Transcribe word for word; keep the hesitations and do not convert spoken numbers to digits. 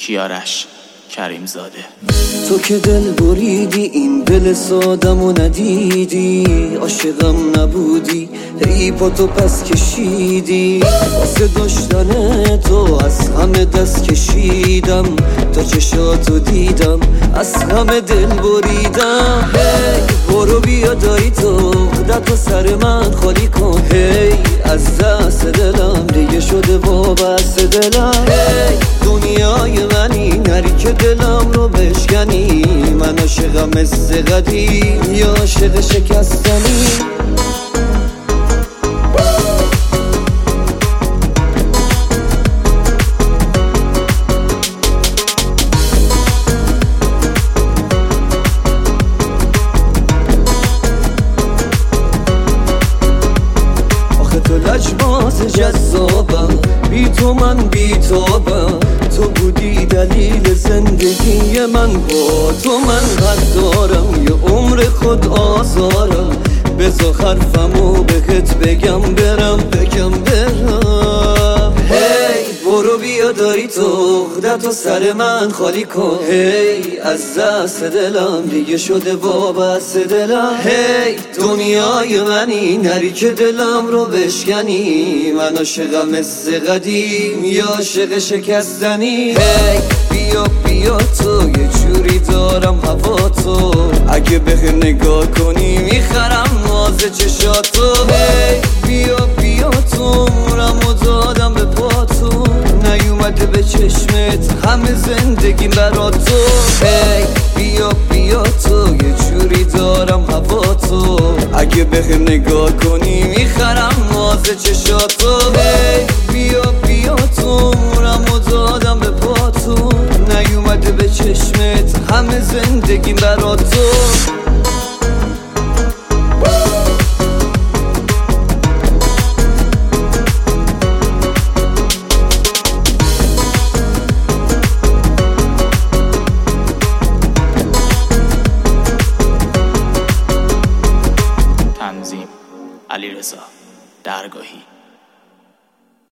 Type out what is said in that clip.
کیارش کریم زاده. تو که دل بریدی این دل سادمو ندیدی، عاشقم نبودی ای پا تو پس کشیدی، واسه داشتن تو از همه دست کشیدم، تا چشاتو دیدم از همه دل بریدم. هی برو بیا دایی تو خودتو سر من خالی کن، هی از دست دلم دیگه شده وابسته دلم. هی دنیای منی نری که دلم رو بشکنی، من عاشقم مثل قدیم یا عاشق شکستنی. آخه تو لجباز جذابم، بی تو من بی تابم، تو بودی دلیل زندگی من، با تو من حد دارم یه عمر خود آزارم، بذار حرفمو بهت بگم برم بگم برم. هی برو بیا دایی تو خودتو سر من خالی کن، هی از دست دلم دیگه شده وابسته دلم. هی دنیای منی نری که دلم رو بشکنی، من عاشقم مثل قدیم یا عاشق شکستنی. هی بیا بیا تو یه جوری دارم هوا تو، اگه به نگاه کنی میخرم ناز چشاتو. هی بیا بیا تو عمرمو دادم به پاتو، نیومده به چشمت همه زندگی برا تو. هی بیا بیا تو یه جوری دارم هوا تو، اگه به نگاه کنی میخرم ناز چشاتو. هی بیا بیا تو عمرمو دادم به پاتو، نیومده به چشمت همه زندگی برا تو. تنظیم علیرضا درگاهی.